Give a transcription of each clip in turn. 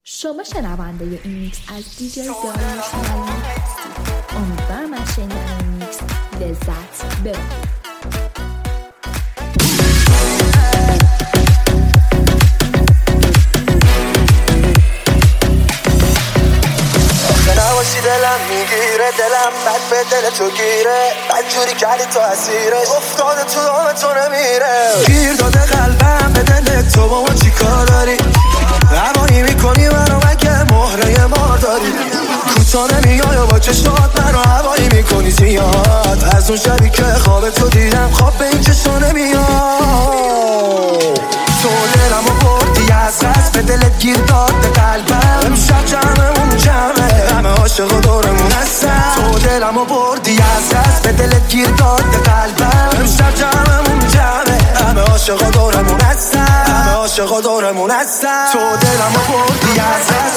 شما شنونده این میکس از دیجی داریوش ملنگ هستید. امیدوارم از شنیدن این میکس لذت ببرید. نباشی دلم میگیره، دلم بد به دل تو گیره، بد جوری کردی تو اسیرش، افتاده تو دام تو نمیره. گیر داده قلبم به دل تو، با ما چی کار داری؟ هوایی میکنی منو مگه مهره مار داری؟ کوتا نمیای و با چشمات منو هوایی میکنی زیاد. از اون شبی که خواب تو دیدم خواب به این چشم نمیاد. تو دلمو بردی از قصد، به دلت گیر داد به قلبم. امشب جمعمون جمعه، همه عاشق دورمون هستن. تو دلمو بردی از قصد، به دلت گیر داد به قلبم. امشب جمعمون جمعه، همه عاشق دورمون هستن. همه عاشق دورمون هستن. تو دلمو بردی از قصد،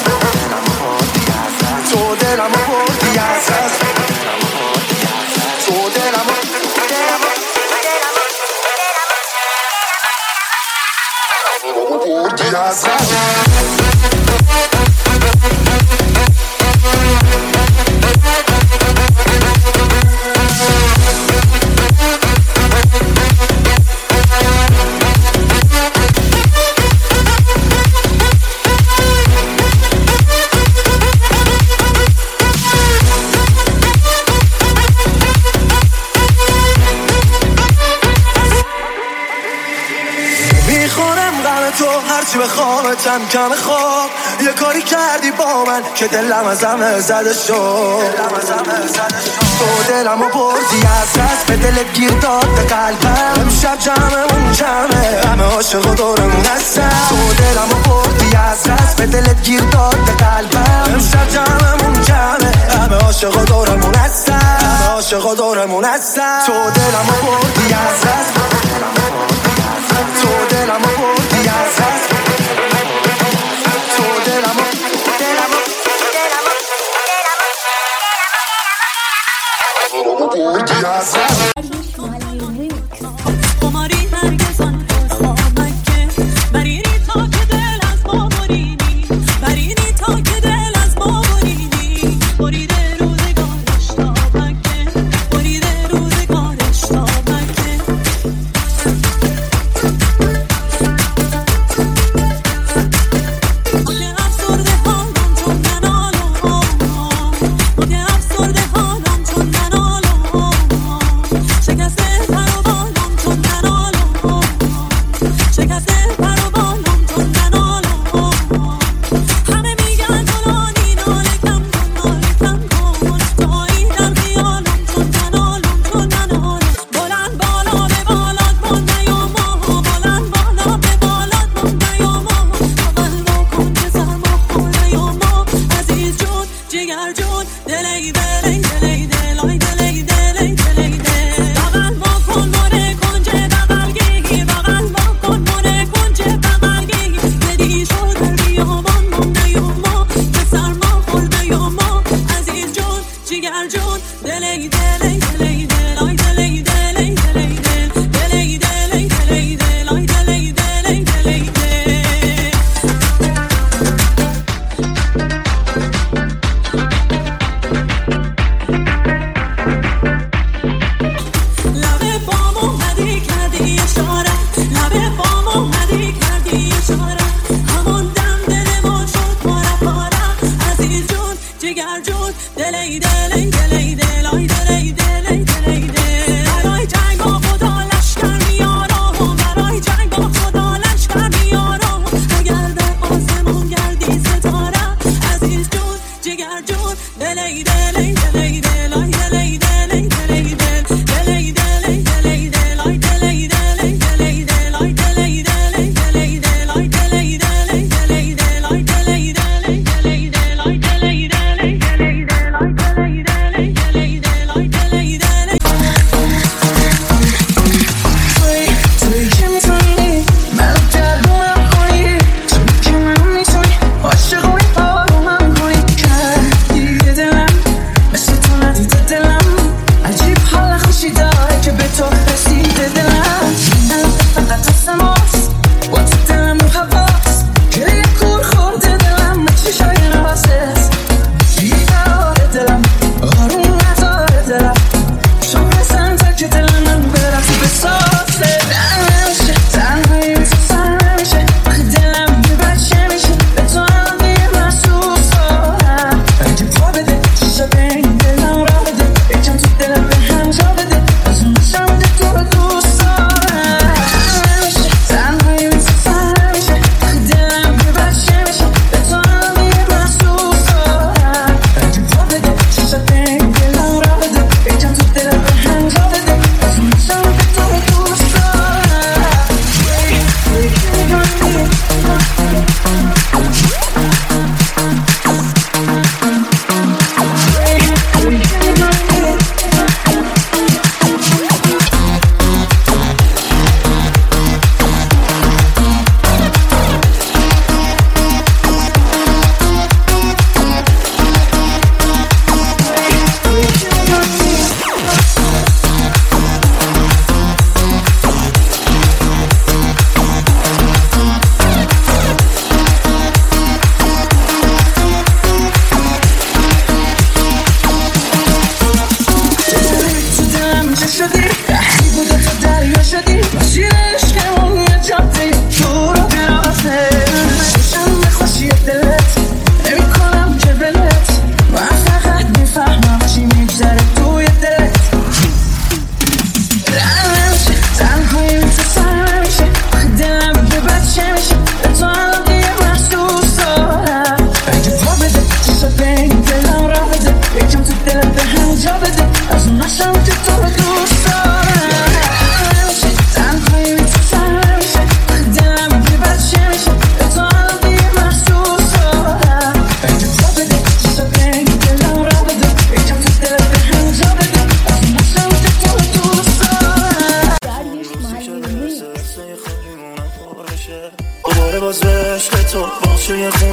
تو دلمو بردی از قصد، تو دلمو بردی از قصد. هرچی بخوامتم کم خواب، یه کاری کردی با من که دلم از همه زده شد. تو دلمو بردی از دست، به دلت گیر داد به قلبم. امشب جمعمون جمعه، همه عاشق دورمون هستن. تو دلمو بردی از دست، به دلت گیر داد به قلبم. امشب جمعمون جمعه، همه عاشق دورمون هستن. همه عاشق دورمون هستن. تو دلمو بردی از دست، تو دلمو بردی از دست، تو دلمو بردی از دست.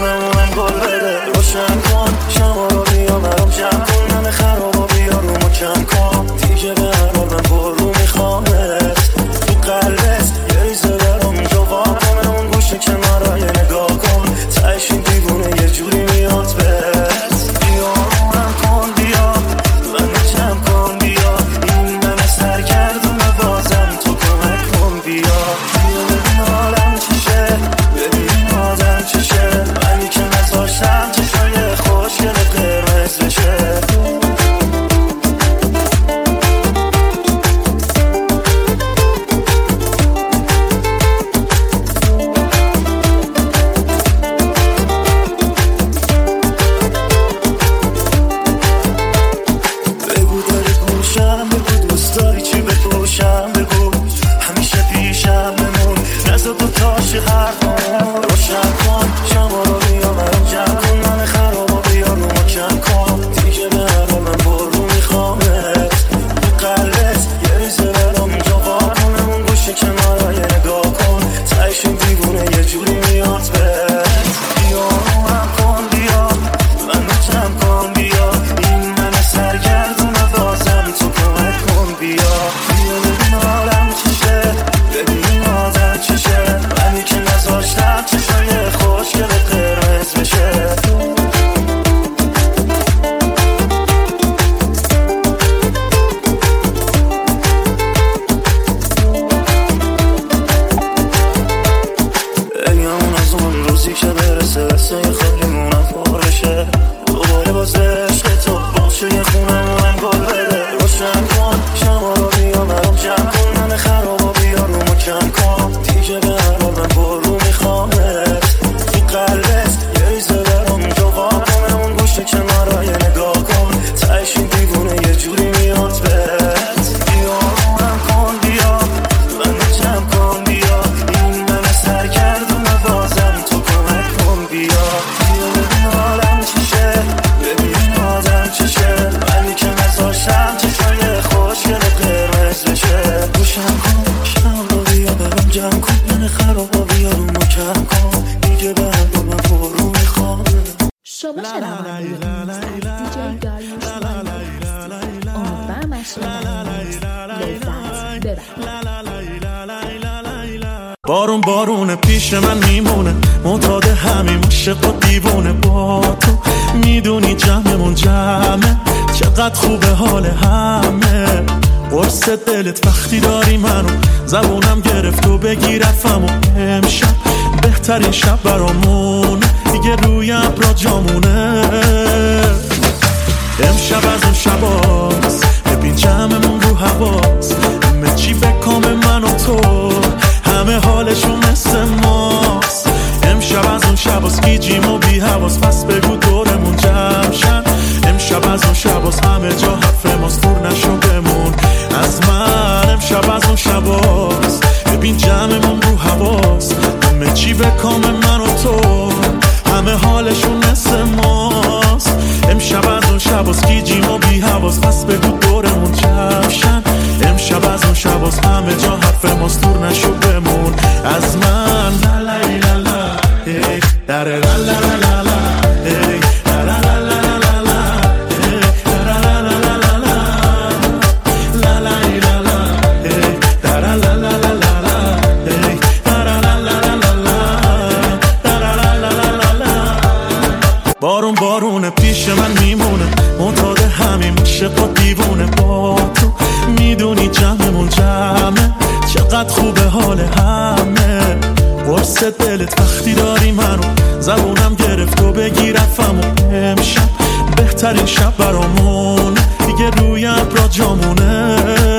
خونمونم گل بده. روشن کن شما رو بیا برام جمع کن، همه خرابا بیا رو ما کم کن. دیگه به هر حال من برو میخوامت تو قلبت یه ریزه برام جوا کنم. اون گوشه کنارای نگاه کن، تهش این دیوونه یه جوری میاد بهت. بیا روم کن بیا منو جمع کن بیا، این من سرگردونه بازم تو کمک کن. بیا بیا ببین حالم چشه، ببین آدم چشه، منی که نذاشتم چشای خوشگل قرمز بشه. بگو داری گوشم، بگو دوست داری چی بپوشم، بگو همیشه پیشم بمون، نزد دو تاشی حرفمون. روشن کن شما رو بیا برام جمع کن، من خرابا بیا رو ما کم کن. دیگه به هر حال من برو میخوامت تو قلبت یه ریزه برام جوا کنم. اون گوشه کنارای نگاه کن، تهش این دیوونه یه جوری میاد بهت. بیا روم کن بیا منو جمع کن بیا، این من سرگردونه بازم تو کمک کن. بیا بیا ببین حالم چشه، ببین آدم چشه، منی که نذاشتم چشای خوشگل قرمز بشه. بگمون از اون روزی که برسه رسه خالیمونم پرشه، دوباره باز عشق تو باشه یه خونمونم گل بده. روشن کن شما رو بیا برام جمع کن، من خرابا بیا رو ما کم کن. دیگه به هر حال من برو میخوامت تو قلبت یه ریزه برام جوا کنم. اون گوشه کنارای نگاه کن، تهش این دیوونه یه جوری میاد بهت. بیا روم کن بیا منو جمع کن بیا، این من سرگردونه بازم تو کمک کن. بیا بیا ببین حالم چشه، ببین آدم چشه، منی که نذاشتم چشای خوشگل قرمز بشه. روشن کن شم رو بیا برام جمع کن، من خرابا بیا رو ما کم کن. دیگه به هر حال من برو میخوام. شما شنونده دیجی داریوش امیدوارم از شنیدن لذت ببرید. بارون بارونه پیش من میمونه، معتاد همین عشق و دیوونه. با تو میدونی جمعمون جمعه، چقدر خوبه حال همه. قرص دلت وقتی داری منو، زبونم گرفت و بگی رفتم. و امشب بهترین شب برامونه، دیگه روی ابرا جامونه. امشب از اون شباست، ببین جمعمون رو حواست، همه چی به کام من و تو، همه حالشون مثل ماست. امشب از اون شباست، گیجیم و بی حواس، پس بگو دورمون جمع شن. امشب از اون شباست، همه جا حرف ماست، دور نشو بمون از من. امشب از اون شباست، ببین جمعمون رو حواست، همه چی به کام من و تو، همه حالشون مثل ماست. امشب از اون شباست، گیجیم و بی حواس، پس بگو دورمون جمع شن. امشب از اون شباست، همه جا حرف ماست، دور نشو بمون از من. لا لا لا لا ای لا لا لا لا لا ای لا لا لا لا لا لا ای لا لا لا لا لا لا لا لا لا ای لا لا لا لا لا لا ای لا لا لا لا لا لا. بارون بارونه پیش من میمونه، معتاد همین عشق و دیوونه. با تو میدونی جمعمون جمعه، چقدر خوبه حال همه. قرص دلت وقتی داری منو، زبونم گرفت و بگی رفتم. و امشب بهترین شب برامونه، دیگه روی ابرا جامونه.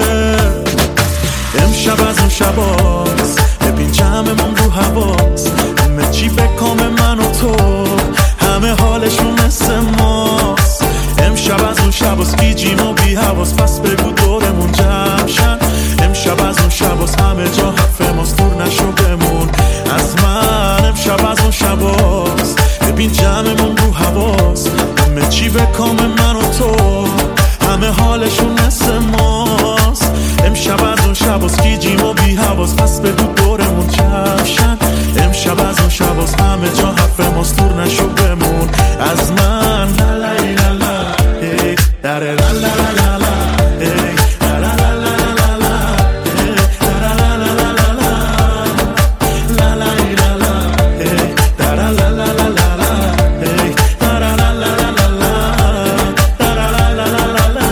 امشب از اون شباست، ببین جمعمون رو حواست، همه چی به کام من و تو، همه حالشون مثل ماست. امشب از اون شباست، گیجیم و بی حواس، پس بگو دورمون جمع شن. امشب از اون شباست، همه جا حرف ماست، دور نشو بمون از من. امشب از اون شباست، ببین جمعمون رو حواست، همه چی به کام من و تو، همه حالشون مثل ماست. امشب از اون شباست، گیجیم و بی حواس، پس بگو دورمون جمع شن. امشب از اون شباز همه جا حرف ماستور نشو بمون از من لا لا لا لا ای لا لا لا لا لا ای لا لا لا لا لا لا ای لا لا لا لا لا لا لا لا لا ای لا لا لا لا لا لا ای لا لا لا لا لا لا لا لا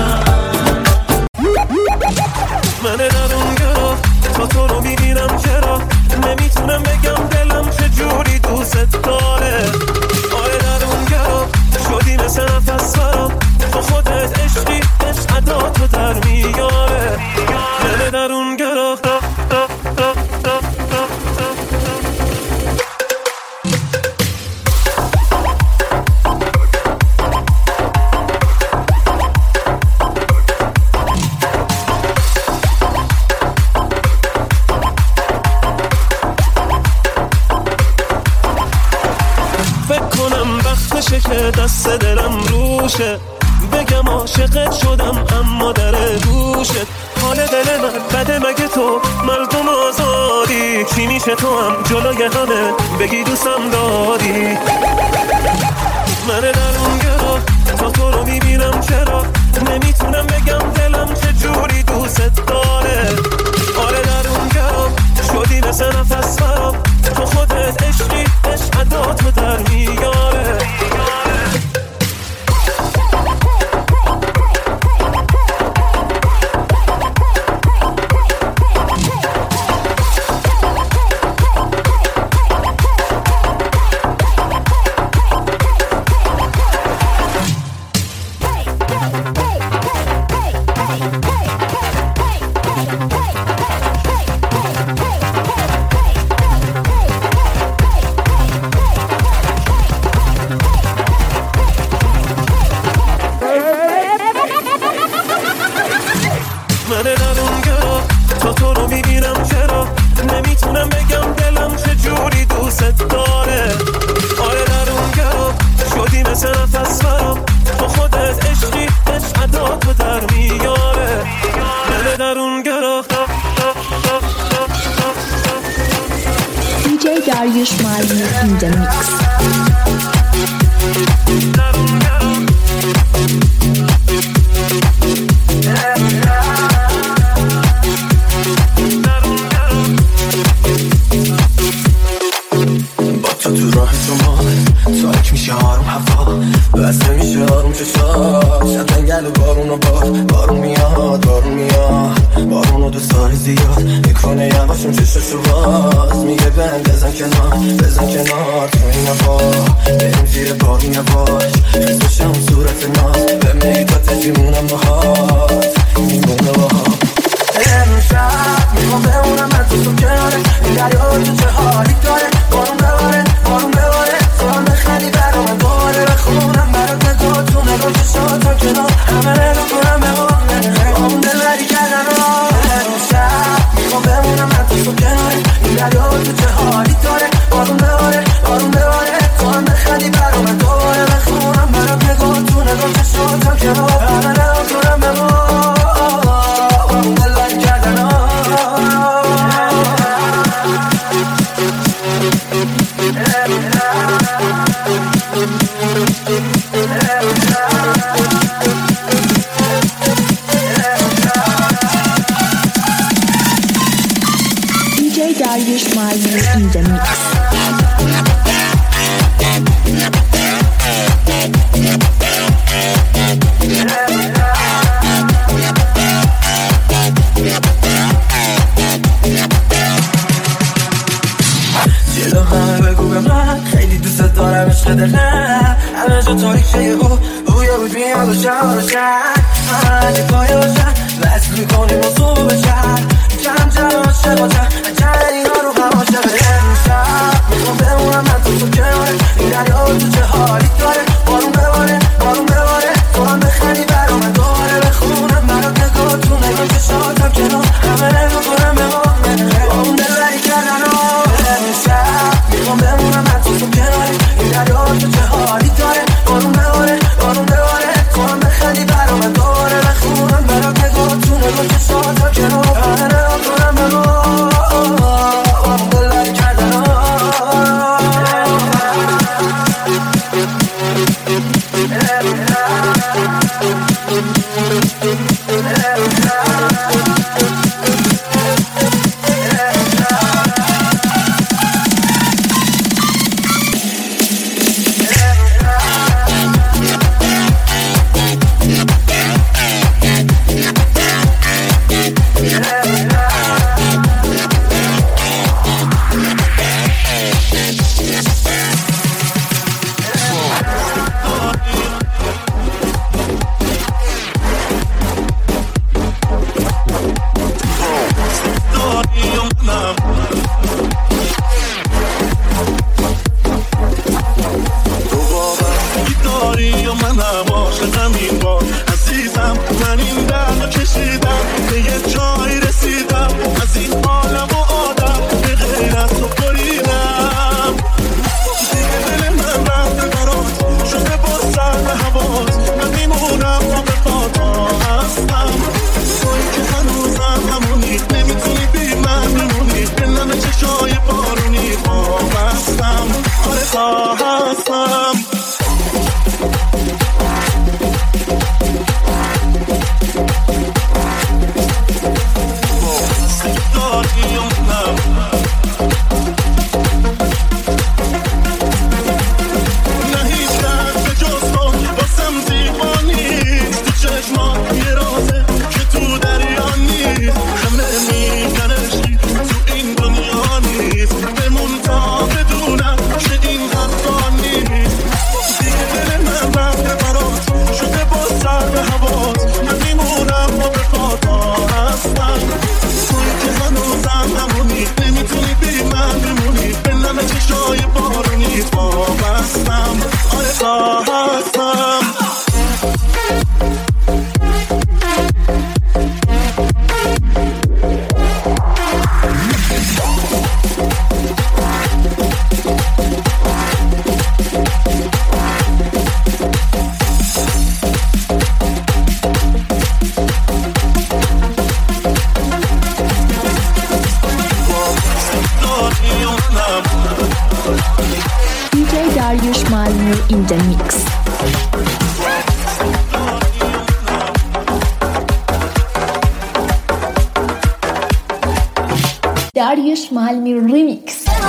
من درون گرا تا تو رو میبینم چرا نمیتونم بگم دلم چجوری دوست داره آره درون گرا شدی مثل نفس برام تو خودت عشقی عشق عداتو در میاره من درون گرا که دست دلم روشه بگم عاشقت شدم اما در گوشت حال دل من بده مگه تو مردم آزادی چی میشه تو هم جلوی همه بگی دوستم داری من درون گرا تا تو رو میبینم چرا نمیتونم بگم دلم چجوری دوست داره آره درون گرا شدی مثل نفس برام تو خودت عشقی عشق عداتو در میاره Darius Marley in the mix. با تو راه تو تاک میشه آروم هوا بسته میشه آروم چشات شب انگل و بارون میاد بارونو دوست داری زیاد میکنه یواشون چششو باز میگه بزن کنار تو این هوا بریم زیر بارون یواش حسوشم صورت ناز به میگات جیمونم باهات میمونه باهات امشب میخوام بمونم من تو کناره این دریا تو چه حالی داره بارون بباره تو هم بخندی برام دوباره بخونم برات نگاه تو نگاه چشاتم کنار همه رو کنم به اون دلبری کردن امشب میخوام بمونم من تو کناره این دریا تو چه حالی داره بارون بباره تو هم بخندی برام دوباره بخونم برات نگاه تو نگاه چشاتم کنار همه رو کنم به اون دلبری کردن DJ Darius Marley in the mix. جلو همه بگو به من خیلی دوست دارم عشق دلم همه جا تاریخ او بود میاد و شب من که پایه باشن وصل میکنیم و صبح بشن کم عاشق باشن اجل اینا رو هوا شب امشب میخوام بمونم من تو کناره این دریا تو چه حالی داره بارون بباره تو هم بخندی برا من دوباره بخونم برات نگاه تو نگاه چشاتم کنار همه رو کنم به با اون دلبری کردن امشب میخوام بمونم من تو کناره این دریا تو چه حالی داره بارون بباره تو هم بخندی برا من دوباره بخونم برات نگاه تو نگاه چشاتم کنار همه رو کنم به با اون دلبری کردن نباش همین بار عزیزم من این درد کشیدم به یه جایی رسیدم از این عالم و آدم به غیر از تو بریدم دیگه دل من رفته برات شده با سر به حواس من میمونم تا به پاتا هستم توی که هنوزم همونی نمیتونی بی من میمونی به نم چشای بارونی وابستم آره تا هستم Dariush Malmur in the mix. Dariush Malmur remix.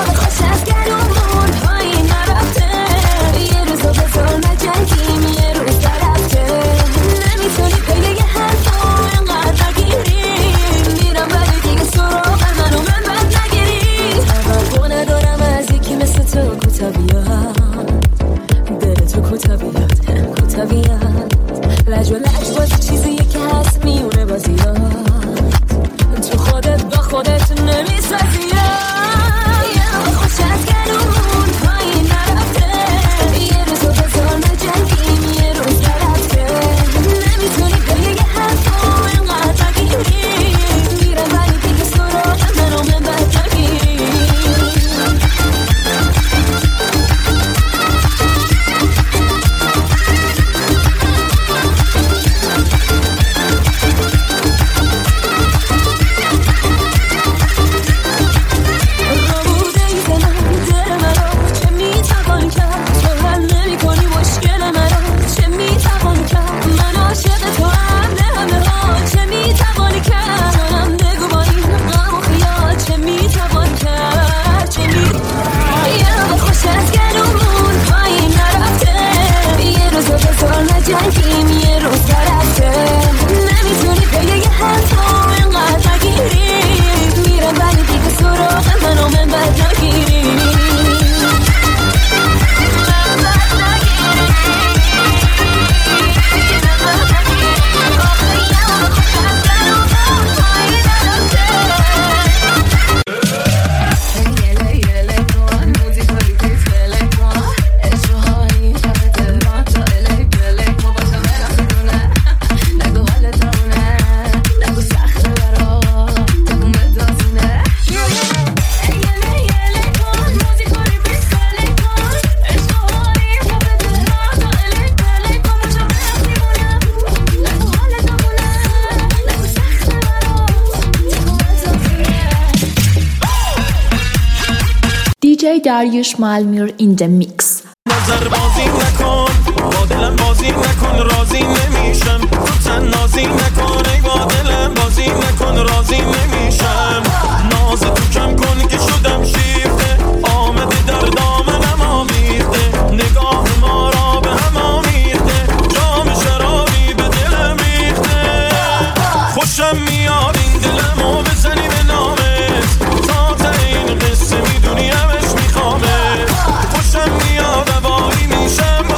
لج و لج بازی چیزیه که هست میونه بازیات تو خودت با خودت نمیسازی یه خوش از گلون پایین نرفته یه روز رو بذار نجنگیم یه روز نرفته نمیتونی به یه حرف رو اینقدر نگیری میرم ولی دیگه سراغ منو من بد نگیری جنگیم یه روز رفته نمیتونی به یه حرف رو اینقدر نگیری میرم ولی دیگه سراغ منو من بد نگیری DJ Dariush Malmur in the mix. نظر بازی نکن با دلم بازی نکن راضی نمیشم تو تن نازی نکن ای با دلم بازی نکن راضی نمیشم ناز تو کم کن که شدم شیفته آمده در دامنم آمیخته نگاه ما را به هم آمیخته جام شرابی به دلم ریخته خوشم میاد این دلمو بزنی به نامت تا تا این قصه میدونی همش میخوامه خوشم میاد هوایی میشم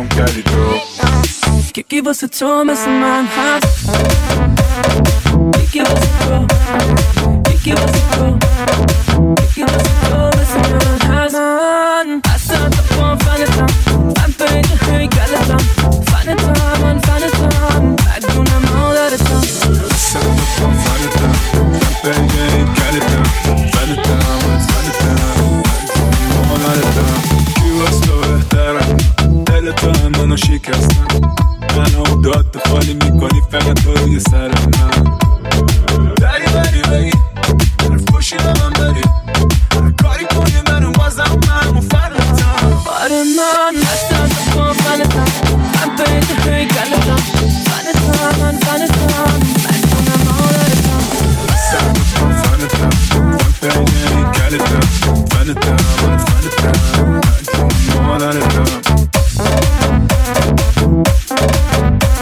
تمام کردی تو یکی واسه تو مثل من هست یکی واسه تو یکی واسه تو یکی واسه تو مثل من هست من اصلا تا فنتم من بین هیکلتم فنتم من فنتم بدونم مادرتم اصلا تا فنتم من بین هیکلتم فنتم من فنتم بدونم مادرتم کی واسه تو بهترم دلتم منو شکستم منو داد تو خالی میکنی فقط تو روی سر من